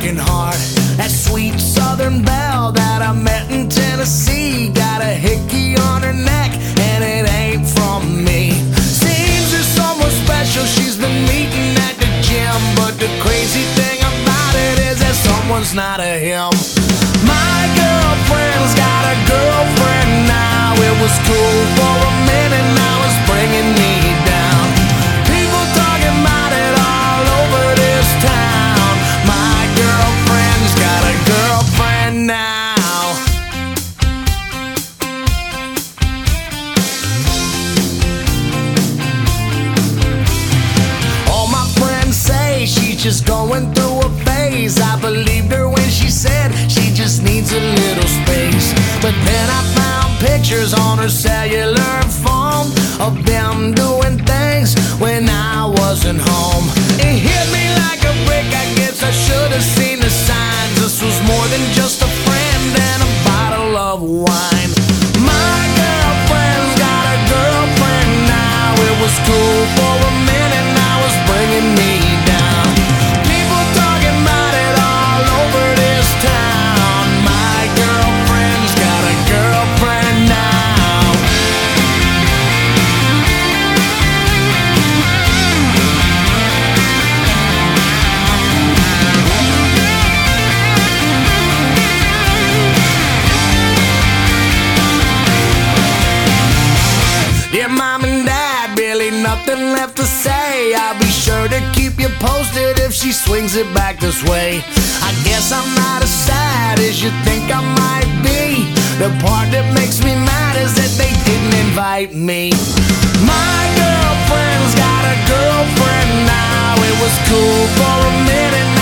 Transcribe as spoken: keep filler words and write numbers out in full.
broken heart. That sweet southern belle that I met in Tennessee got a hickey on her neck, and it ain't from me. Seems there's someone special she's been meeting at the gym, but the crazy thing about it is that someone's not a him. My girlfriend's got a girlfriend now. It was cool for a minute, now it's bringing me down. People talking about it all over this town. My girlfriend's got a girlfriend now. All my friends say she's just going through a phase. I believed her when she said she just needs a little space. But then I found pictures on her cellular phone of them doing things when I wasn't home. It hit me like a brick, I guess I should have seen the signs. This was more than just a friend and a bottle of wine. My girlfriend's got a girlfriend now. It was cool for a minute, now it's bringing me down. People talking about it all over this town. My girlfriend's got a girlfriend now. Dear mom and dad, really nothing left to say. I'll be sure to keep you posted if she swings it back this way. I guess I'm not as sad as you think I might be. The part that makes me mad is that they didn't invite me. My girlfriend's got a girlfriend now. It was cool for a minute,